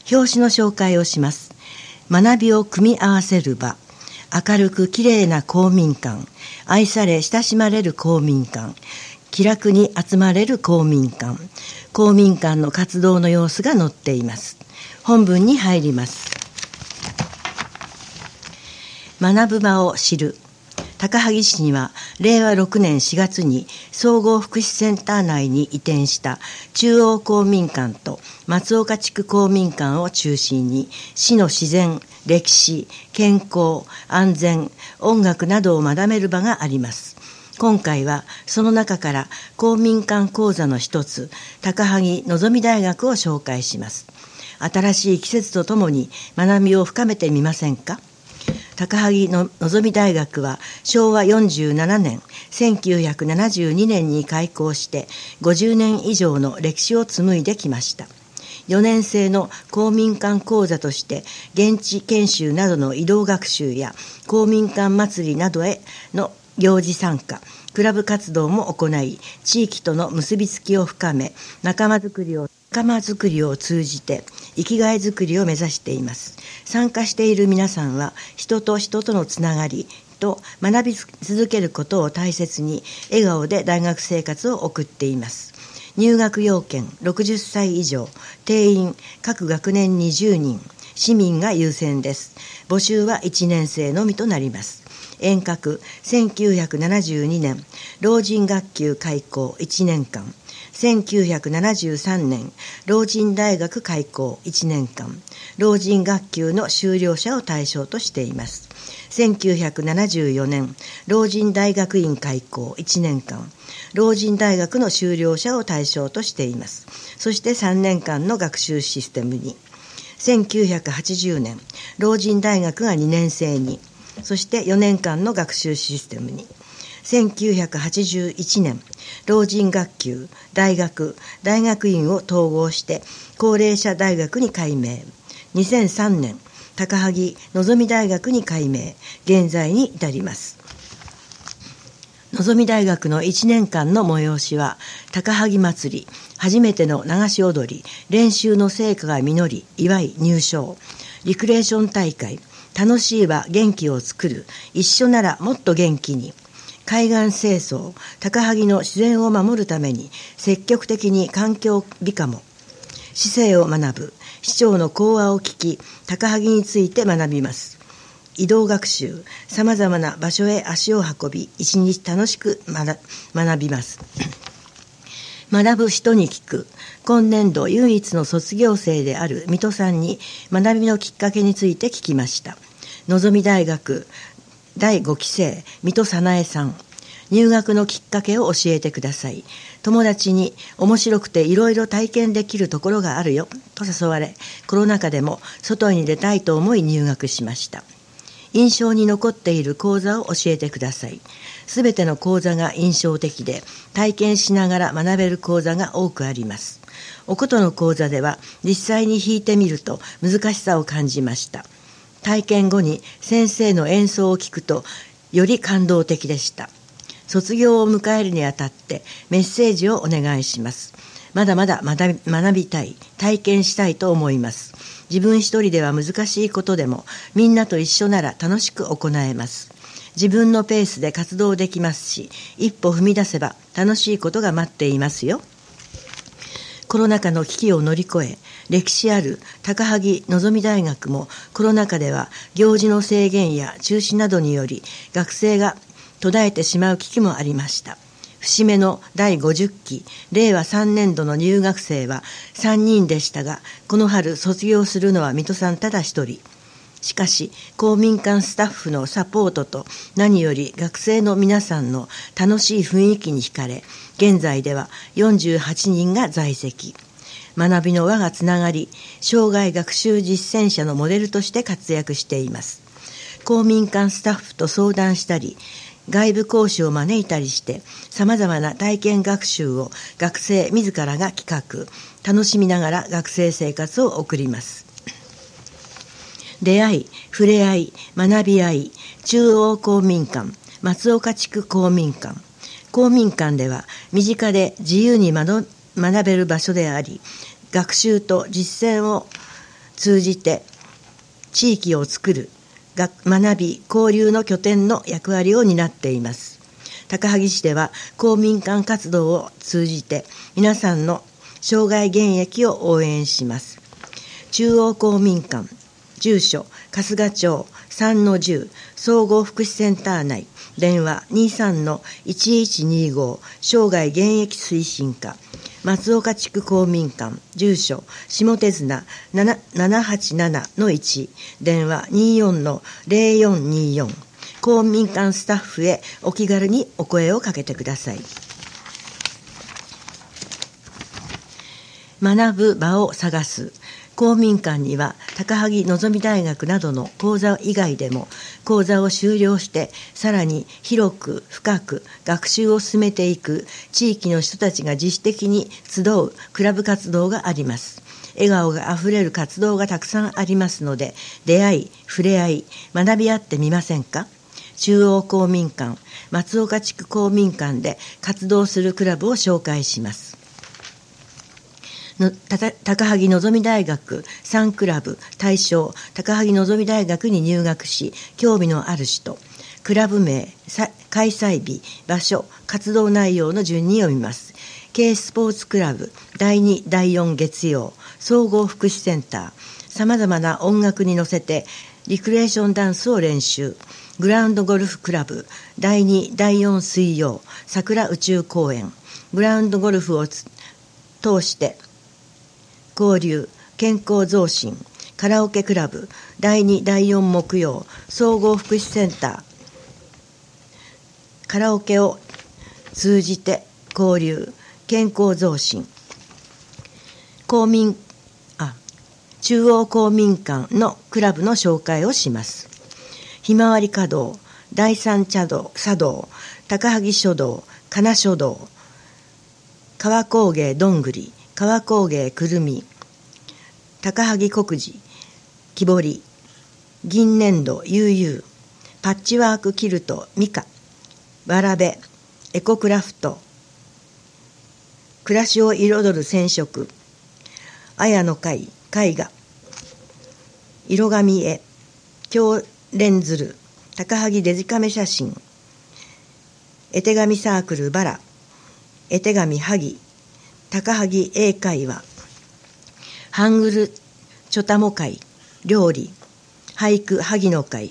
表紙の紹介をします。学びを組み合わせる場、明るくきれいな公民館、愛され親しまれる公民館、気楽に集まれる公民館、公民館の活動の様子が載っています。本文に入ります。学ぶ場を知る。高萩市には令和6年4月に総合福祉センター内に移転した中央公民館と松岡地区公民館を中心に市の自然、歴史、健康、安全、音楽などを学べる場があります。今回はその中から公民館講座の一つ、高萩のぞみ大学を紹介します。新しい季節とともに学びを深めてみませんか？高萩のぞみ大学は昭和47年、1972年に開校して50年以上の歴史を紡いできました。4年生の公民館講座として現地研修などの移動学習や公民館祭りなどへの行事参加、クラブ活動も行い、地域との結びつきを深め、仲間づくりを通じて生きがいづくりを目指しています。参加している皆さんは人と人とのつながりと学び続けることを大切に笑顔で大学生活を送っています。入学要件60歳以上、定員各学年20人、市民が優先です。募集は1年生のみとなります。遠隔1972年老人学級開校1年間、1973年老人大学開校1年間、老人学級の修了者を対象としています。1974年老人大学院開校1年間、老人大学の修了者を対象としています。そして3年間の学習システムに、1980年老人大学が2年生に、そして4年間の学習システムに、1981年老人学級、大学院を統合して高齢者大学に改名、2003年高萩のぞみ大学に改名、現在に至ります。のぞみ大学の1年間の催しは、高萩祭り、初めての流し踊り、練習の成果が実り祝い入賞、リクレーション大会、楽しいは元気を作る、一緒ならもっと元気に、海岸清掃、高萩の自然を守るために積極的に環境美化も、市政を学ぶ、市長の講話を聞き、高萩について学びます。移動学習、さまざまな場所へ足を運び、一日楽しく学びます。学ぶ人に聞く。今年度唯一の卒業生である水戸さんに学びのきっかけについて聞きました。のぞみ大学第5期生水戸早苗さん、入学のきっかけを教えてください。友達に面白くていろいろ体験できるところがあるよと誘われ、コロナ禍でも外に出たいと思い入学しました。印象に残っている講座を教えてください。すべての講座が印象的で、体験しながら学べる講座が多くあります。おことの講座では実際に弾いてみると難しさを感じました。体験後に先生の演奏を聞くとより感動的でした。卒業を迎えるにあたってメッセージをお願いします。まだまだ学びたい、体験したいと思います。自分一人では難しいことでもみんなと一緒なら楽しく行えます。自分のペースで活動できますし、一歩踏み出せば楽しいことが待っていますよ。コロナ禍の危機を乗り越え、歴史ある高萩のぞみ大学もコロナ禍では行事の制限や中止などにより学生が途絶えてしまう危機もありました。節目の第50期令和3年度の入学生は3人でしたが、この春卒業するのは水戸さんただ一人。しかし公民館スタッフのサポートと何より学生の皆さんの楽しい雰囲気に惹かれ、現在では48人が在籍。学びの輪がつながり、生涯学習実践者のモデルとして活躍しています。公民館スタッフと相談したり、外部講師を招いたりして、さまざまな体験学習を学生自らが企画、楽しみながら学生生活を送ります。出会い、触れ合い、学び合い、中央公民館、松岡地区公民館。公民館では身近で自由に学べる場所であり、学習と実践を通じて地域を作る学び交流の拠点の役割を担っています。高萩市では公民館活動を通じて皆さんの生涯現役を応援します。中央公民館、住所春日町 3-10 総合福祉センター内、電話 23-1125 生涯現役推進課、松岡地区公民館、住所下手綱 787-1 電話 24-0424 公民館スタッフへお気軽にお声をかけてください。学ぶ場を探す。公民館には高萩のぞみ大学などの講座以外でも講座を修了してさらに広く深く学習を進めていく地域の人たちが自主的に集うクラブ活動があります。笑顔があふれる活動がたくさんありますので、出会い、触れ合い、学び合ってみませんか。中央公民館、松岡地区公民館で活動するクラブを紹介します。高萩のぞみ大学3クラブ対象高萩のぞみ大学に入学し興味のある人、クラブ名、開催日、場所、活動内容の順に読みます。K スポーツクラブ第2第4月曜総合福祉センター、さまざまな音楽に乗せてリクレーションダンスを練習。グラウンドゴルフクラブ第2第4水曜桜宇宙公園、グラウンドゴルフを通して交流、健康増進。カラオケクラブ第2第4木曜総合福祉センター、カラオケを通じて交流、健康増進。中央公民館のクラブの紹介をします。ひまわり華道第三茶道高萩書道金書道、川工芸どんぐり、川工芸くるみ、高萩国寺木彫り、銀粘土悠々、パッチワークキルトミカ、わらべ、エコクラフト、暮らしを彩る染色、綾の会絵画、色紙絵、京連鶴、高萩デジカメ写真、絵手紙サークルバラ、絵手紙萩、高萩英会話、ハングルチョタモ会、料理、俳句萩の会、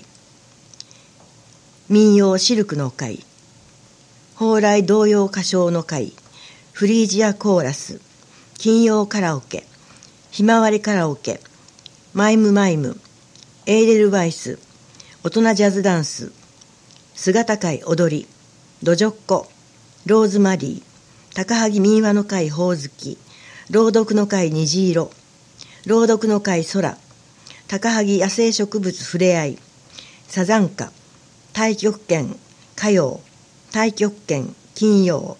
民謡シルクの会、蓬莱童謡歌唱の会、フリージアコーラス、金曜カラオケ、ひまわりカラオケ、マイムマイム、エーデルワイス、大人ジャズダンス、姿会踊り、ドジョッコ、ローズマリー、高萩民話の会ほおずき、朗読の会虹色、朗読の会空、高萩野生植物ふれあい、サザンカ、太極拳火曜、太極拳金曜、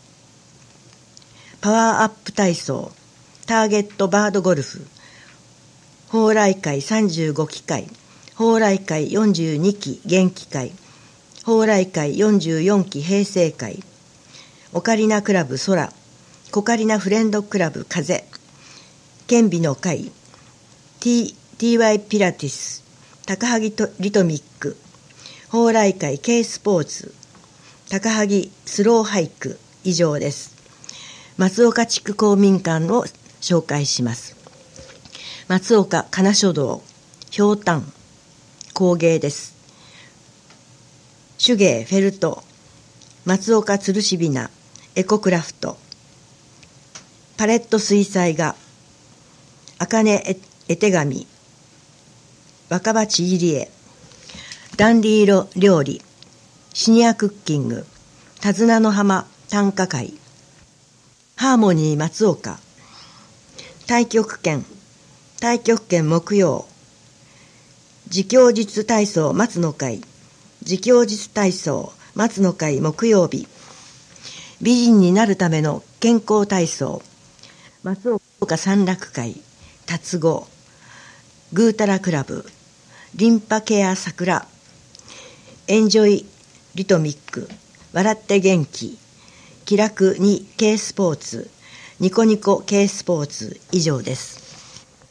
パワーアップ体操、ターゲットバードゴルフ、蓬莱会35期会、蓬莱会42期元気会、蓬莱会44期平成会、オカリナクラブ空、コカリナフレンドクラブ風、顕微の会、TY ピラティス、高萩リトミック、蓬莱会 K スポーツ、高萩スローハイク、以上です。松岡地区公民館を紹介します。松岡金書道、ひょうたん、工芸です。手芸フェルト、松岡吊るしびな、エコクラフト、パレット水彩画、あかね絵手紙、若葉ちぎり絵、ダンディー料理、シニアクッキング、手綱の浜短歌会、ハーモニー松岡、太極拳木曜、自供術体操松の会、自供術体操松の会木曜日、美人になるための健康体操、松岡山楽会、達合、グータラクラブ、リンパケア桜、エンジョイリトミック、笑って元気、気楽に K スポーツ、ニコニコ K スポーツ、以上です。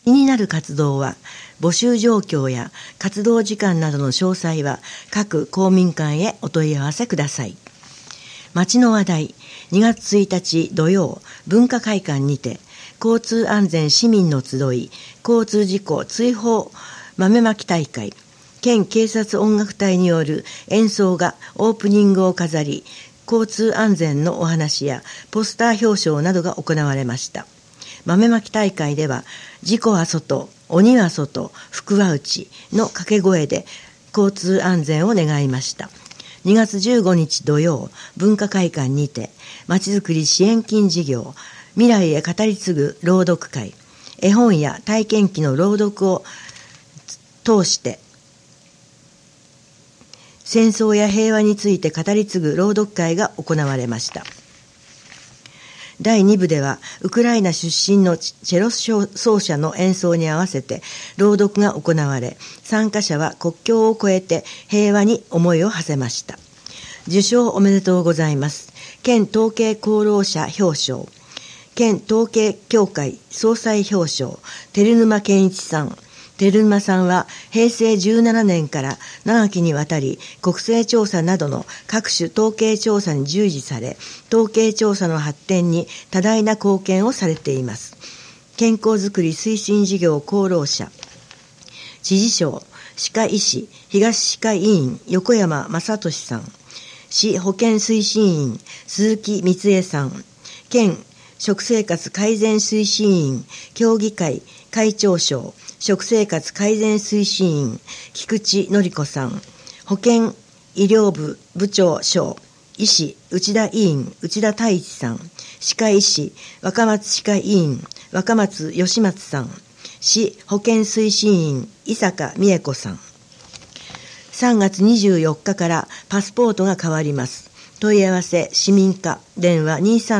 気になる活動は、募集状況や活動時間などの詳細は各公民館へお問い合わせください。町の話題、2月1日土曜、文化会館にて、交通安全市民の集い、交通事故追放豆まき大会、県警察音楽隊による演奏がオープニングを飾り、交通安全のお話やポスター表彰などが行われました。豆まき大会では、事故は外、鬼は外、福は内の掛け声で交通安全を願いました。2月15日土曜、文化会館にて、まちづくり支援金事業、未来へ語り継ぐ朗読会、絵本や体験記の朗読を通して、戦争や平和について語り継ぐ朗読会が行われました。第2部では、ウクライナ出身のチェロ奏者の演奏に合わせて朗読が行われ、参加者は国境を越えて平和に思いを馳せました。受賞おめでとうございます。県統計功労者表彰、県統計協会総裁表彰、照沼健一さん。照沼さんは平成17年から長きにわたり国勢調査などの各種統計調査に従事され、統計調査の発展に多大な貢献をされています。健康づくり推進事業功労者、知事賞、歯科医師、東歯科医院横山正俊さん、市保健推進員鈴木光恵さん、県食生活改善推進員協議会会長賞、食生活改善推進員菊池典子さん、保健医療部部長賞、医師内田委員内田太一さん、歯科医師若松歯科医院若松義松さん、市保健推進員伊坂美恵子さん。3月24日からパスポートが変わります。問い合わせ市民課電話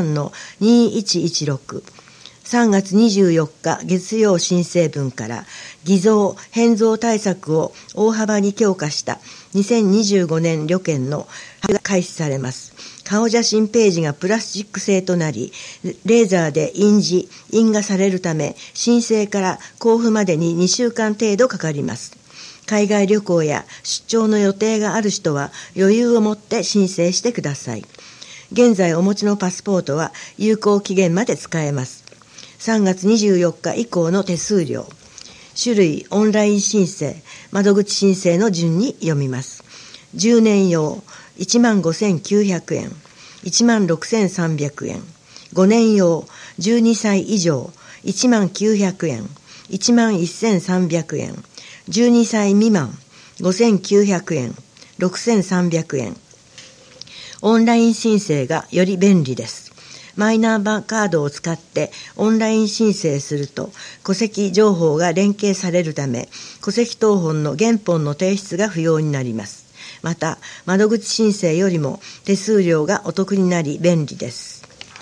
23-2116。3月24日月曜申請分から偽造・変造対策を大幅に強化した2025年旅券の発売が開始されます。顔写真ページがプラスチック製となり、レーザーで印画されるため、申請から交付までに2週間程度かかります。海外旅行や出張の予定がある人は余裕を持って申請してください。現在お持ちのパスポートは有効期限まで使えます。3月24日以降の手数料、種類オンライン申請、窓口申請の順に読みます。10年用15,900円、16,300円。5年用12歳以上19,900円、11,300円。12歳未満5,900円、6,300円。オンライン申請がより便利です。マイナンバーカードを使ってオンライン申請すると戸籍情報が連携されるため、戸籍謄本の原本の提出が不要になります。また、窓口申請よりも手数料がお得になり便利です。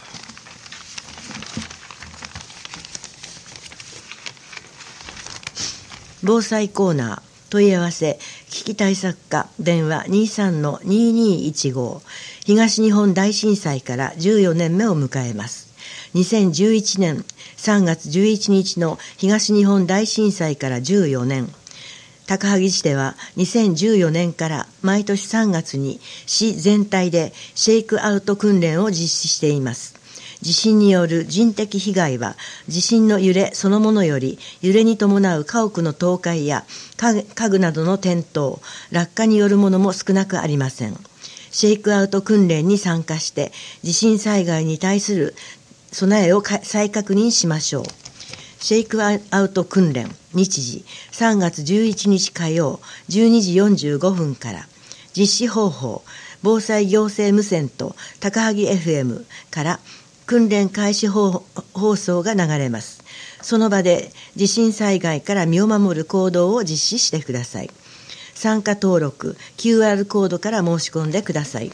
防災コーナー問い合わせ危機対策課電話 23-2215。東日本大震災から14年目を迎えます。2011年3月11日の東日本大震災から14年。高萩市では2014年から毎年3月に市全体でシェイクアウト訓練を実施しています。地震による人的被害は地震の揺れそのものより揺れに伴う家屋の倒壊や家具などの転倒、落下によるものも少なくありません。シェイクアウト訓練に参加して地震災害に対する備えを再確認しましょう。シェイクアウト訓練日時3月11日火曜12時45分から。実施方法、防災行政無線と高萩 FM から訓練開始放送が流れます。その場で地震災害から身を守る行動を実施してください。参加登録 QR コードから申し込んでください。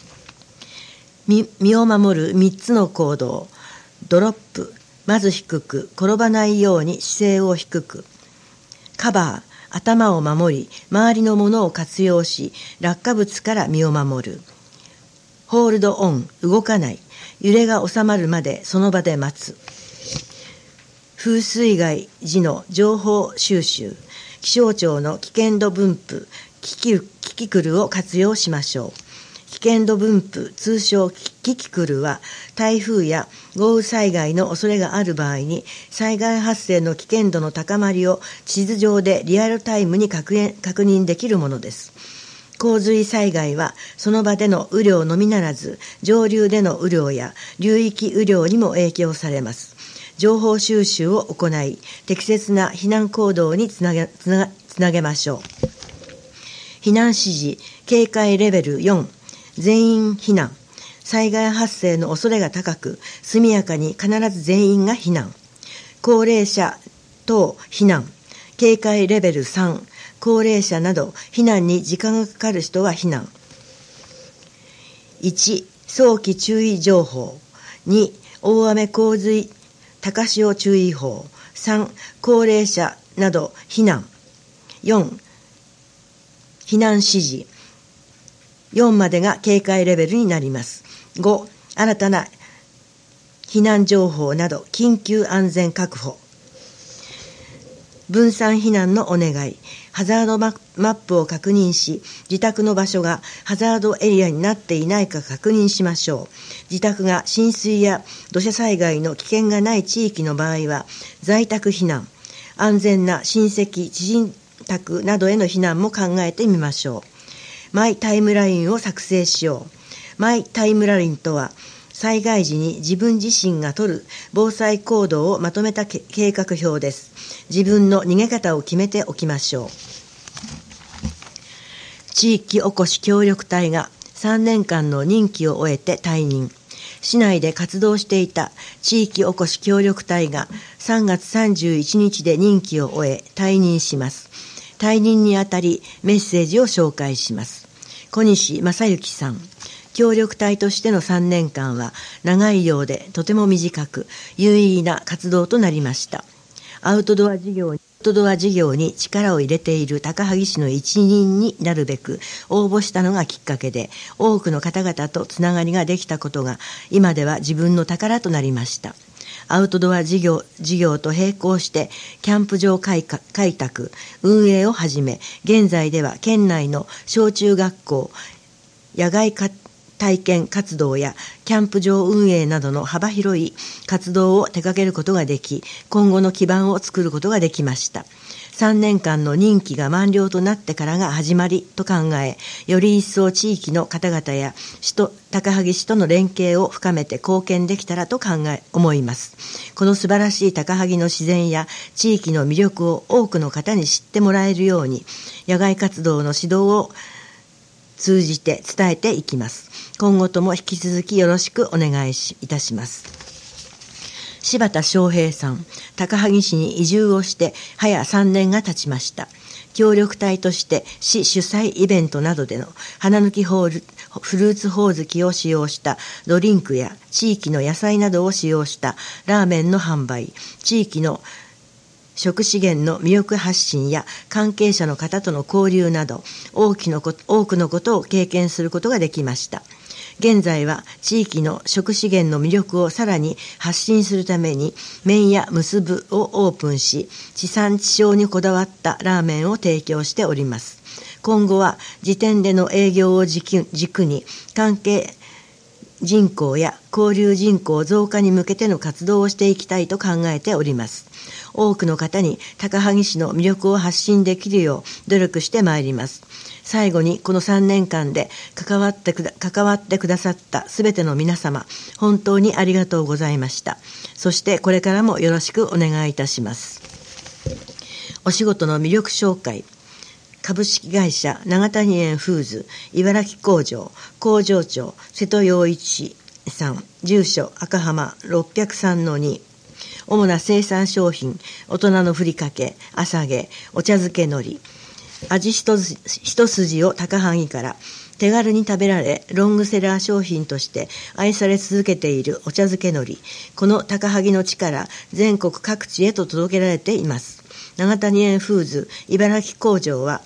身を守る3つの行動。ドロップ、まず低く、転ばないように姿勢を低く。カバー、頭を守り、周りのものを活用し、落下物から身を守る。ホールドオン、動かない。揺れが収まるまでその場で待つ。 風水害時の情報収集、気象庁の危険度分布、キキクルを活用しましょう。危険度分布、通称キキクルは、台風や豪雨災害の恐れがある場合に、災害発生の危険度の高まりを地図上でリアルタイムに確認できるものです。洪水災害は、その場での雨量のみならず、上流での雨量や流域雨量にも影響されます。情報収集を行い、適切な避難行動につなげましょう。避難指示、警戒レベル4、全員避難。災害発生の恐れが高く、速やかに必ず全員が避難。高齢者等避難。警戒レベル3、高齢者など避難に時間がかかる人は避難。1、早期注意情報。2、大雨洪水高潮注意報。3、高齢者など避難。4、避難指示。4までが警戒レベルになります。5、新たな避難情報など緊急安全確保。分散避難のお願い。ハザードマップを確認し、自宅の場所がハザードエリアになっていないか確認しましょう。自宅が浸水や土砂災害の危険がない地域の場合は、在宅避難、安全な親戚、知人宅などへの避難も考えてみましょう。マイタイムラインを作成しよう。マイタイムラインとは、災害時に自分自身が取る防災行動をまとめた計画表です。自分の逃げ方を決めておきましょう。地域おこし協力隊が3年間の任期を終えて退任。市内で活動していた地域おこし協力隊が3月31日で任期を終え退任します。退任にあたりメッセージを紹介します。小西正幸さん。協力隊としての3年間は長いようでとても短く有意義な活動となりました。アウトドア事業に力を入れている高萩市の一員になるべく応募したのがきっかけで、多くの方々とつながりができたことが今では自分の宝となりました。アウトドア事業と並行してキャンプ場開拓、運営を始め、現在では県内の小中学校、野外体験活動やキャンプ場運営などの幅広い活動を手掛けることができ、今後の基盤を作ることができました。3年間の任期が満了となってからが始まりと考え、より一層地域の方々や高萩市との連携を深めて貢献できたらと思います。この素晴らしい高萩の自然や地域の魅力を多くの方に知ってもらえるように、野外活動の指導を通じて伝えていきます。今後とも引き続きよろしくお願いいたします。柴田翔平さん、高萩市に移住をして早3年が経ちました。協力隊として市主催イベントなどでの花抜きフルーツほおずきを使用したドリンクや地域の野菜などを使用したラーメンの販売、地域の食資源の魅力発信や関係者の方との交流など多くのことを経験することができました。現在は地域の食資源の魅力をさらに発信するために麺屋むすぶをオープンし、地産地消にこだわったラーメンを提供しております。今後は時点での営業を軸に関係人口や交流人口増加に向けての活動をしていきたいと考えております。多くの方に高萩市の魅力を発信できるよう努力してまいります。最後にこの3年間で関わってくださったすべての皆様、本当にありがとうございました。そしてこれからもよろしくお願いいたします。お仕事の魅力紹介。株式会社長谷園フーズ茨城工場長瀬戸洋一さん、住所赤浜603-2。主な生産商品、大人のふりかけ、朝揚げ、お茶漬け海苔。味一筋を高萩から手軽に食べられ、ロングセラー商品として愛され続けているお茶漬け海苔。この高萩の地から全国各地へと届けられています。長谷園フーズ茨城工場は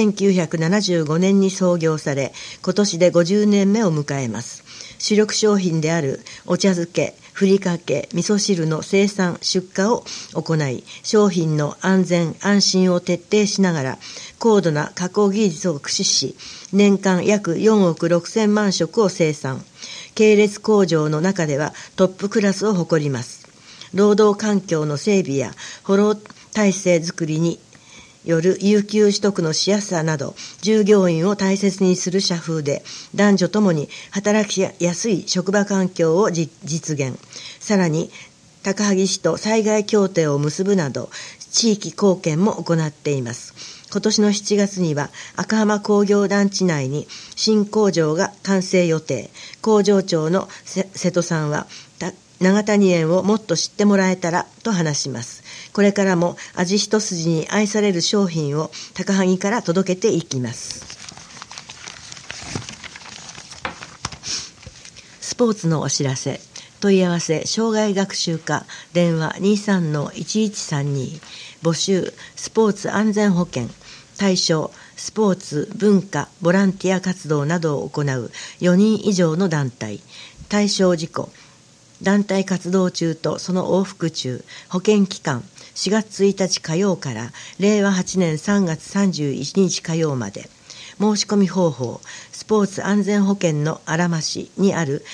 1975年に創業され、今年で50年目を迎えます。主力商品であるお茶漬け、 ふりかけ、味噌汁の生産・出荷を行い、商品の安全・安心を徹底しながら、高度な加工技術を駆使し、年間約4億6000万食を生産。系列工場の中ではトップクラスを誇ります。労働環境の整備やフォロー体制づくりによる有給取得のしやすさなど、従業員を大切にする社風で、男女ともに働きやすい職場環境を実現。さらに、高萩市と災害協定を結ぶなど、地域貢献も行っています。今年の7月には、赤浜工業団地内に新工場が完成予定。工場長の瀬戸さんは、長谷園をもっと知ってもらえたらと話します。これからも味一筋に愛される商品を高萩から届けていきます。スポーツのお知らせ。問い合わせ障害学習課電話 23-1132 募集スポーツ安全保険対象スポーツ文化ボランティア活動などを行う4人以上の団体対象事項団体活動中とその往復中保険期間4月1日火曜から令和8年3月31日火曜まで申し込み方法スポーツ安全保険のあらましにある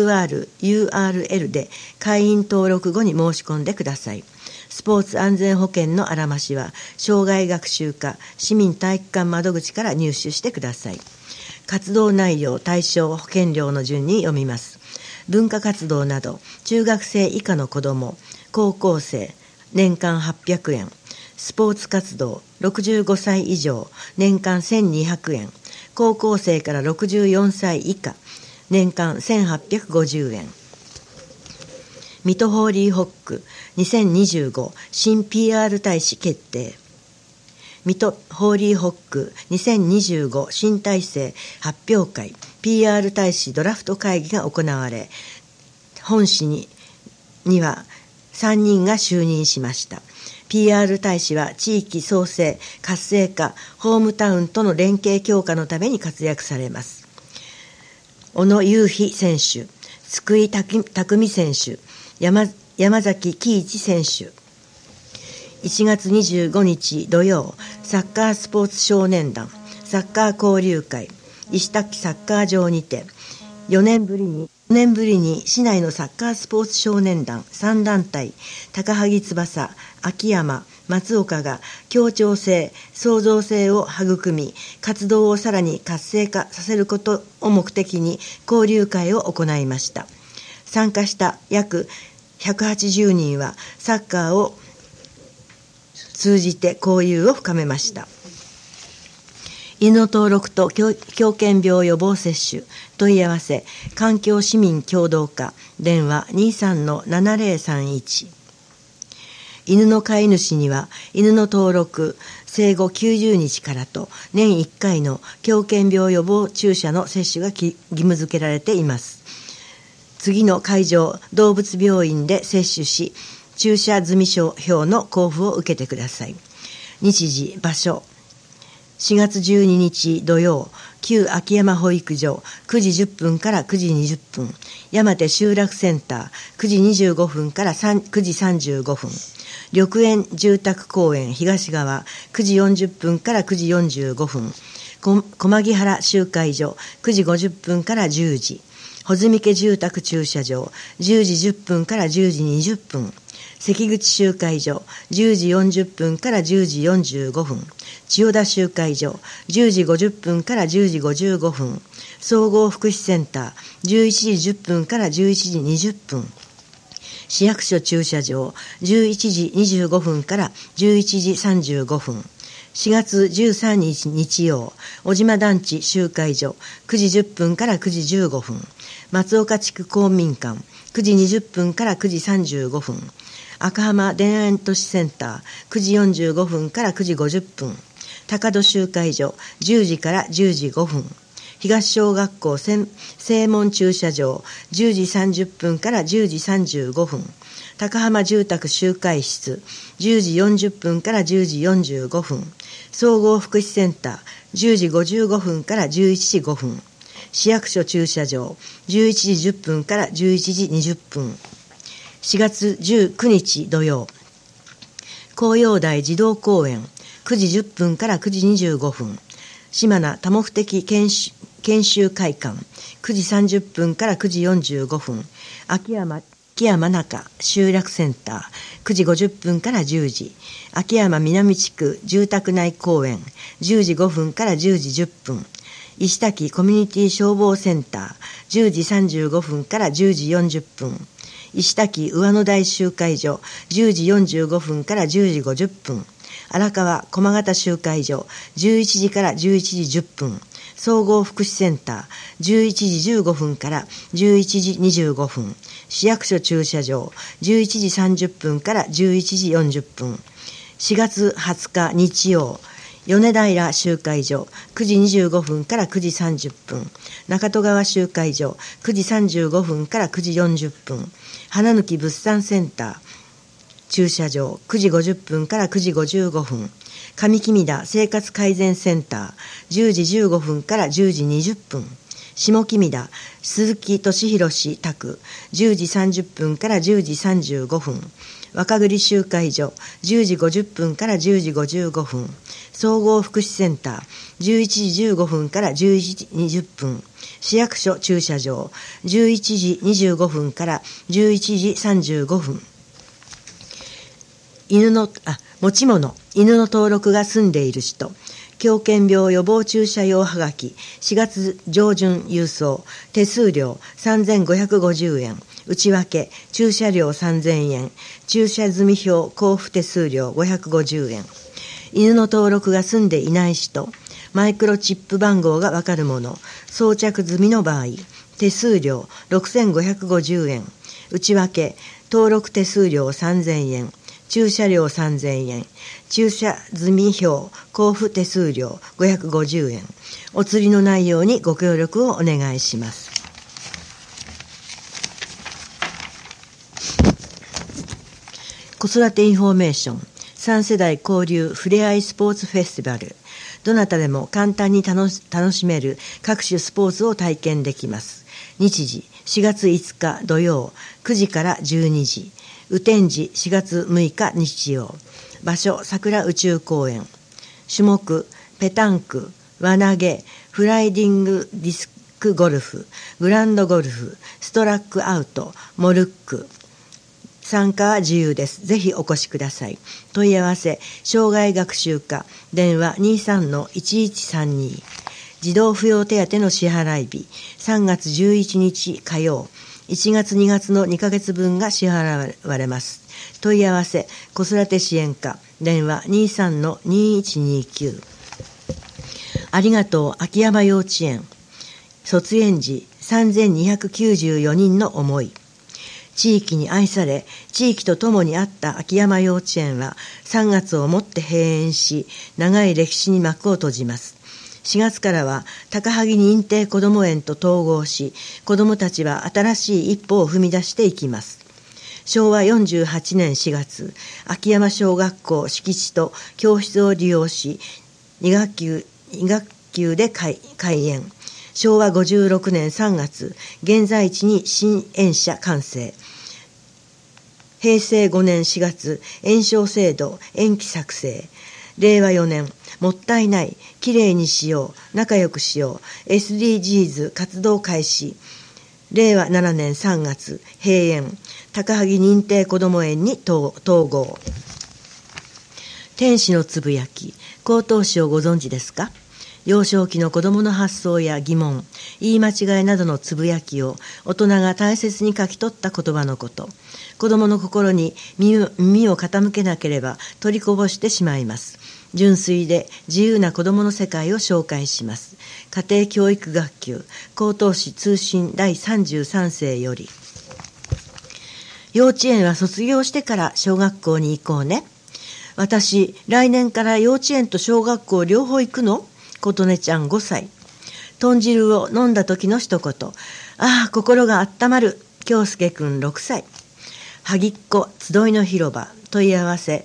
QR、URL で会員登録後に申し込んでください。スポーツ安全保険のあらましは障害学習課市民体育館窓口から入手してください。活動内容対象保険料の順に読みます。文化活動など中学生以下の子ども高校生年間800円スポーツ活動65歳以上年間1200円高校生から64歳以下年間1850円水戸ホーリーホック2025新 PR 大使決定水戸ホーリーホック2025新体制発表会 PR 大使ドラフト会議が行われ本市には3人が就任しました。PR 大使は地域創生、活性化、ホームタウンとの連携強化のために活躍されます。小野雄飛選手、津久井匠選手、山崎喜一選手。1月25日土曜、サッカースポーツ少年団、サッカー交流会、石滝サッカー場にて、4年ぶりに市内のサッカースポーツ少年団3団体、高萩翼、秋山、松岡が協調性、創造性を育み、活動をさらに活性化させることを目的に交流会を行いました。参加した約180人はサッカーを通じて交流を深めました。犬の登録と狂犬病予防接種問い合わせ環境市民協同課電話 23-7031 犬の飼い主には犬の登録生後90日からと年1回の狂犬病予防注射の接種が義務付けられています。次の会場動物病院で接種し注射済証の交付を受けてください。日時場所4月12日土曜、旧秋山保育所9時10分から9時20分、山手集落センター9時25分から9時35分、緑園住宅公園東側9時40分から9時45分、駒木原集会所9時50分から10時、穂積家住宅駐車場10時10分から10時20分、関口集会所10時40分から10時45分、千代田集会所10時50分から10時55分、総合福祉センター11時10分から11時20分、市役所駐車場11時25分から11時35分、4月13日日曜、小島団地集会所9時10分から9時15分、松岡地区公民館9時20分から9時35分、赤浜田園都市センター9時45分から9時50分、高戸集会所10時から10時5分、東小学校正門駐車場10時30分から10時35分、高浜住宅集会室10時40分から10時45分、総合福祉センター10時55分から11時5分、市役所駐車場11時10分から11時20分。 4月19日土曜、紅葉台児童公園9時10分から9時25分、島名多目的研修会館9時30分から9時45分、秋山中集落センター9時50分から10時、秋山南地区住宅内公園10時5分から10時10分、石滝コミュニティ消防センター10時35分から10時40分、石滝上野台集会所10時45分から10時50分、荒川駒形集会所11時から11時10分、総合福祉センター11時15分から11時25分、市役所駐車場11時30分から11時40分、4月20日日曜、米平集会所9時25分から9時30分、中戸川集会所9時35分から9時40分、花貫物産センター駐車場9時50分から9時55分、上木田生活改善センター10時15分から10時20分、下木田鈴木俊弘氏宅10時30分から10時35分、若栗集会所10時50分から10時55分、総合福祉センター11時15分から11時20分、市役所駐車場11時25分から11時35分、持ち物、犬の登録が済んでいる人、狂犬病予防注射用はがき4月上旬郵送、手数料3550円、内訳駐車料3000円、駐車済票交付手数料550円。犬の登録が済んでいない人、マイクロチップ番号がわかるもの、装着済みの場合、手数料6550円、内訳登録手数料3000円、駐車料3000円、駐車済票交付手数料550円。お釣りの内容にご協力をお願いします。子育てインフォメーション、3世代交流ふれあいスポーツフェスティバル。どなたでも簡単に楽しめる各種スポーツを体験できます。日時4月5日土曜9時から12時、雨天時4月6日日曜。場所桜宇宙公園。種目ペタンク、輪投げ、フライディングディスクゴルフ、グランドゴルフ、ストラックアウト、モルック。参加は自由です。ぜひお越しください。問い合わせ障害学習課電話 23-1132。児童扶養手当の支払い日3月11日火曜、1月2月の2ヶ月分が支払われます。問い合わせ子育て支援課電話 23-2129。ありがとう秋山幼稚園。卒園児3294人の思い。地域に愛され、地域と共にあった秋山幼稚園は3月をもって閉園し、長い歴史に幕を閉じます。4月からは高萩認定こども園と統合し、子どもたちは新しい一歩を踏み出していきます。昭和48年4月、秋山小学校敷地と教室を利用し、2学級で開園。昭和56年3月、現在地に新園舎完成。平成5年4月、園章制度延期作成。令和4年、もったいない、きれいにしよう、仲良くしよう、SDGs 活動開始。令和7年3月、閉園。高萩認定こども園に統合。天使のつぶやき、口頭詩をご存知ですか？幼少期の子どもの発想や疑問、言い間違いなどのつぶやきを大人が大切に書き取った言葉のこと。子どもの心に耳を傾けなければ取りこぼしてしまいます。純粋で自由な子どもの世界を紹介します。家庭教育学級口頭詩通信第33世より。幼稚園は卒業してから小学校に行こうね。私、来年から幼稚園と小学校両方行くの？琴音ちゃん5歳。豚汁を飲んだ時の一言。ああ、心があったまる。京介くん6歳。萩っ子集いの広場。問い合わせ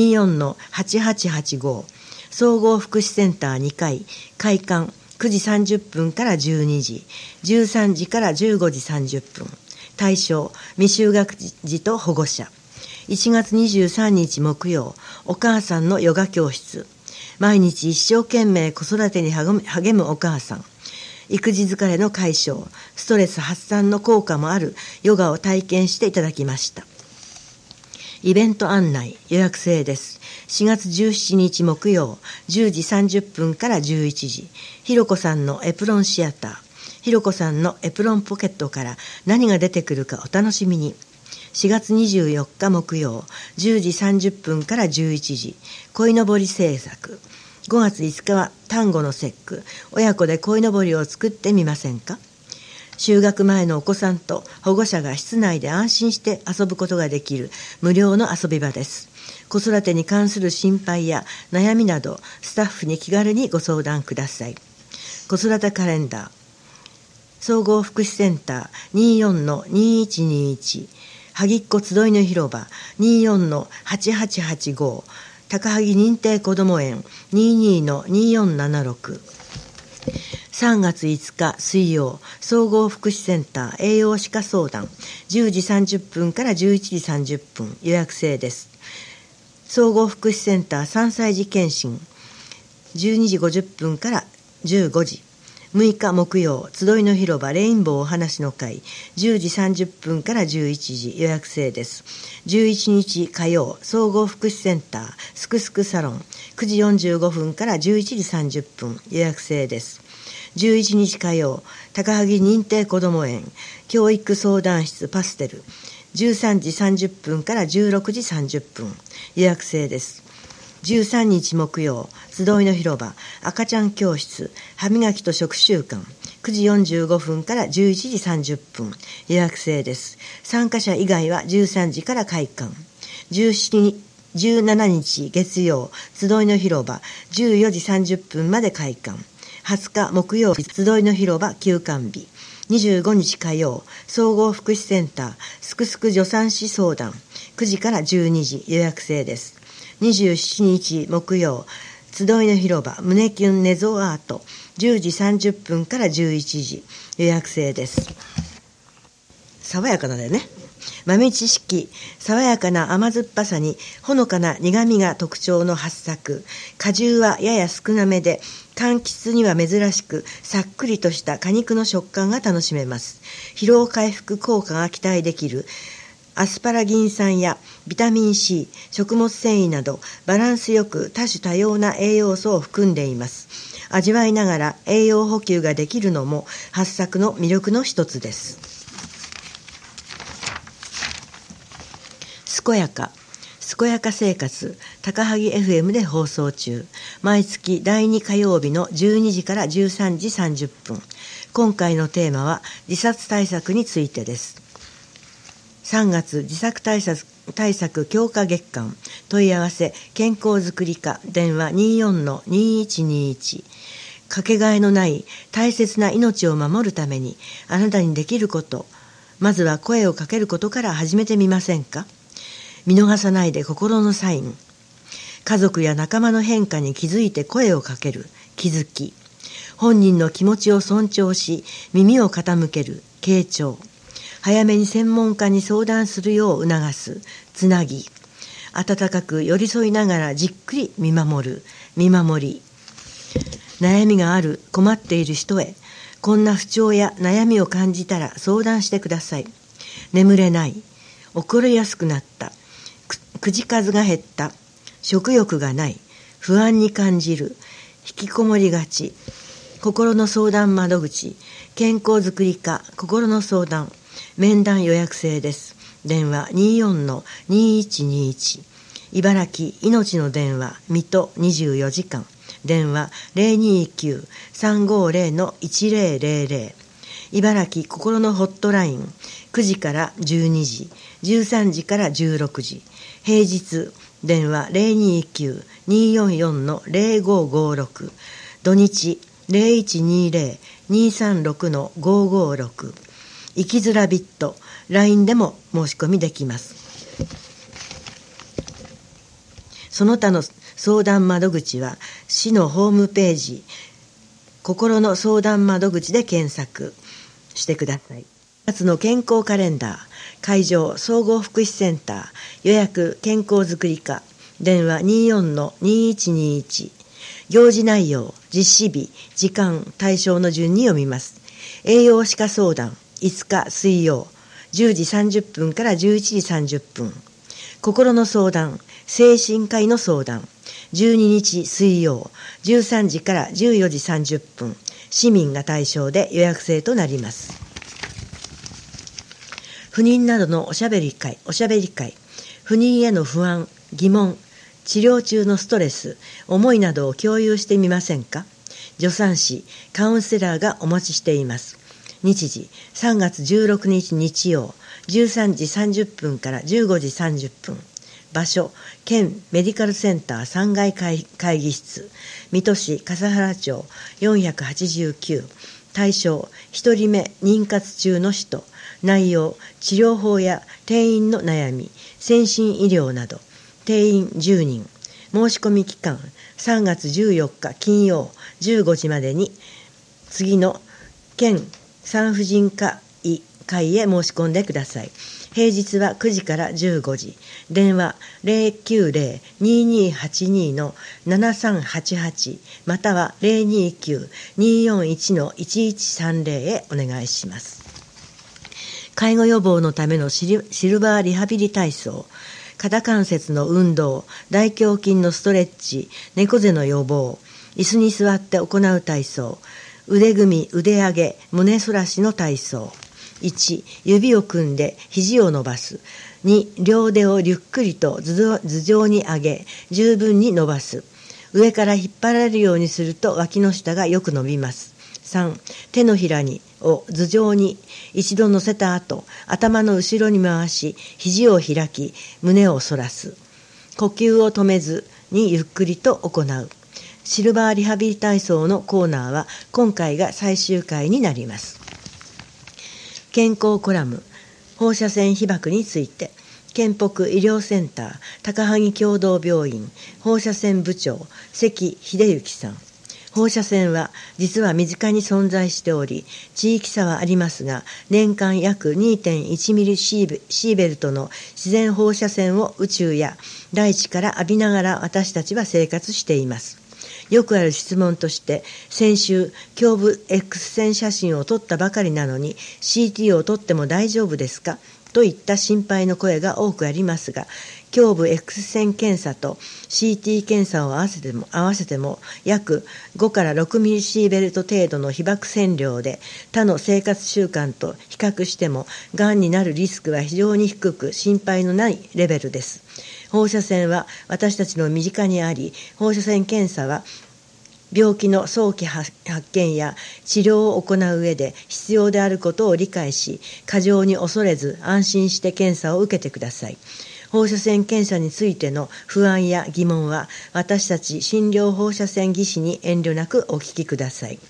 24-8885。総合福祉センター2階。開館9時30分から12時。13時から15時30分。 対象、未就学児と保護者。1月23日木曜、お母さんのヨガ教室。毎日一生懸命子育てに励むお母さん。育児疲れの解消、ストレス発散の効果もあるヨガを体験していただきました。イベント案内、予約制です。4月17日木曜、10時30分から11時。ひろこさんのエプロンシアター。ひろこさんのエプロンポケットから何が出てくるかお楽しみに。4月24日木曜、10時30分から11時。鯉のぼり制作。5月5日は端午の節句。親子で鯉のぼりを作ってみませんか？就学前のお子さんと保護者が室内で安心して遊ぶことができる無料の遊び場です。子育てに関する心配や悩みなど、スタッフに気軽にご相談ください。子育てカレンダー。総合福祉センター 24-2121 萩っ子集いの広場 24-8885 高萩認定こども園 22-2476。 3月5日水曜、総合福祉センター栄養士科相談10時30分から11時30分、予約制です。総合福祉センター3歳児検診12時50分から15時。6日木曜、集いの広場レインボーお話の会10時30分から11時、予約制です。11日火曜、総合福祉センターすくすくサロン9時45分から11時30分、予約制です。11日火曜、高萩認定こども園教育相談室パステル13時30分から16時30分、予約制です。13日木曜、集いの広場赤ちゃん教室歯磨きと食習慣9時45分から11時30分、予約制です。参加者以外は13時から開館。17日月曜、集いの広場14時30分まで開館。20日木曜、集いの広場休館日。25日火曜、総合福祉センターすくすく助産師相談9時から12時、予約制です。27日木曜、集いの広場胸キュン寝相アート10時30分から11時、予約制です。爽やかなだよね。豆知識、爽やかな甘酸っぱさにほのかな苦みが特徴の八作。果汁はやや少なめで、柑橘には珍しくさっくりとした果肉の食感が楽しめます。疲労回復効果が期待できるアスパラギン酸やビタミン C、食物繊維などバランスよく多種多様な栄養素を含んでいます。味わいながら栄養補給ができるのも八作の魅力の一つです。健やか生活、高萩 FM で放送中。毎月第2火曜日の12時から13時30分。今回のテーマは自殺対策についてです。3月自殺対策強化月間。問い合わせ健康づくり課電話 24-2121。かけがえのない大切な命を守るためにあなたにできること、まずは声をかけることから始めてみませんか？見逃さないで心のサイン。家族や仲間の変化に気づいて声をかける気づき。本人の気持ちを尊重し耳を傾ける傾聴。早めに専門家に相談するよう促すつなぎ。温かく寄り添いながらじっくり見守る見守り。悩みがある困っている人へ、こんな不調や悩みを感じたら相談してください。眠れない、怒りやすくなった、口数が減った、食欲がない、不安に感じる、引きこもりがち。心の相談窓口健康づくり課心の相談面談予約制です。電話 24-2121。 茨城命の電話水戸24時間電話 029-350-1000。 茨城心のホットライン9時から12時、13時から16時。平日電話 029-244-0556。 土日 0120-236-556。 生きづらビット LINE でも申し込みできます。その他の相談窓口は市のホームページ心の相談窓口で検索してください。 月の健康カレンダー、会場総合福祉センター、予約健康づくり課、電話 24-2121。行事内容、実施日、時間、対象の順に読みます。栄養歯科相談、5日水曜、10時30分から11時30分。心の相談、精神科医の相談、12日水曜、13時から14時30分。市民が対象で予約制となります。不妊などのおしゃべり会、不妊への不安、疑問、治療中のストレス、思いなどを共有してみませんか？助産師、カウンセラーがお待ちしています。日時、3月16日日曜、13時30分から15時30分。場所、県メディカルセンター3階会議室、水戸市笠原町489。対象、1人目妊活中の人。内容、治療法や定員の悩み、先進医療など。定員10人。申し込み期間、3月14日金曜15時までに、次の県産婦人科医会へ申し込んでください。平日は9時から15時。電話 090-2282-7388 または 029-241-1130 へお願いします。介護予防のためのシルバーリハビリ体操、肩関節の運動、大胸筋のストレッチ、猫背の予防、椅子に座って行う体操、腕組み、腕上げ、胸反らしの体操。1、指を組んで肘を伸ばす。2、両腕をゆっくりと頭上に上げ、十分に伸ばす。上から引っ張られるようにすると脇の下がよく伸びます。3、手のひらを頭上に一度乗せた後、頭の後ろに回し、肘を開き、胸を反らす。呼吸を止めずにゆっくりと行う。シルバーリハビリ体操のコーナーは今回が最終回になります。健康コラム、放射線被曝について、県北医療センター高萩共同病院放射線部長関秀幸さん。放射線は実は身近に存在しており、地域差はありますが、年間約 2.1 ミリシーベルトの自然放射線を宇宙や大地から浴びながら私たちは生活しています。よくある質問として、先週胸部 X 線写真を撮ったばかりなのに CT を撮っても大丈夫ですかといった心配の声が多くありますが、胸部 X 線検査と CT 検査を合わせても約5から6ミリシーベルト程度の被曝線量で、他の生活習慣と比較してもがんになるリスクは非常に低く、心配のないレベルです。放射線は私たちの身近にあり、放射線検査は病気の早期発見や治療を行う上で必要であることを理解し、過剰に恐れず安心して検査を受けてください。放射線検査についての不安や疑問は、私たち診療放射線技師に遠慮なくお聞きください。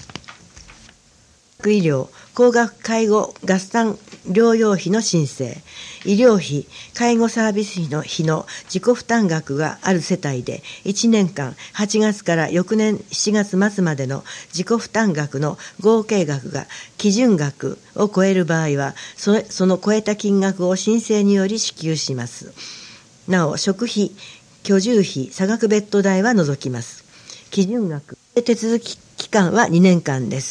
医療、高額介護合算療養費の申請、医療費、介護サービス費の自己負担額がある世帯で、1年間8月から翌年7月末までの自己負担額の合計額が基準額を超える場合は、その超えた金額を申請により支給します。なお、食費、居住費、差額ベッド代は除きます。基準額、手続き期間は2年間です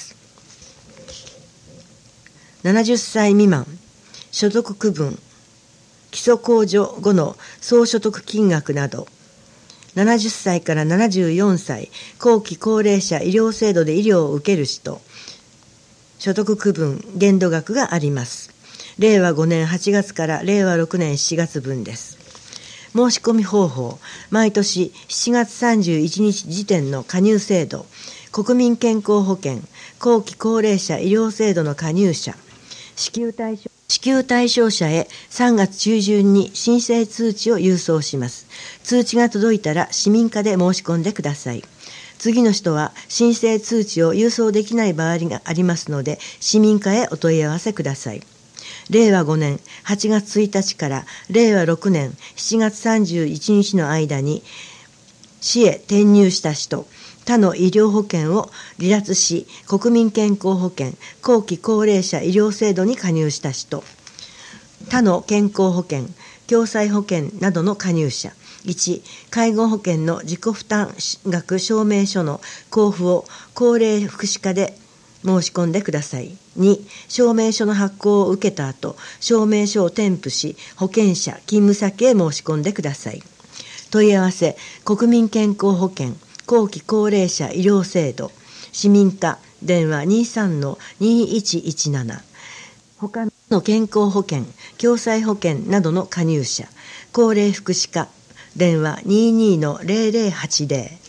。70歳未満、所得区分、基礎控除後の総所得金額など、70歳から74歳、後期高齢者医療制度で医療を受ける人、所得区分、限度額があります。令和5年8月から令和6年7月分です。申し込み方法、毎年7月31日時点の加入制度、国民健康保険、後期高齢者医療制度の加入者、支給対象者へ3月中旬に申請通知を郵送します。通知が届いたら市民課で申し込んでください。次の人は申請通知を郵送できない場合がありますので、市民課へお問い合わせください。令和5年8月1日から令和6年7月31日の間に市へ転入した人、 他の医療保険を離脱し、国民健康保険、後期高齢者医療制度に加入した人、他の健康保険、共済保険などの加入者。1、介護保険の自己負担額証明書の交付を高齢福祉課で申し込んでください。2、証明書の発行を受けた後、証明書を添付し、保険者、勤務先へ申し込んでください。問い合わせ、国民健康保険、後期高齢者医療制度、市民課、電話 23-2117。他の健康保険、共済保険などの加入者、高齢福祉課、電話 22-0080。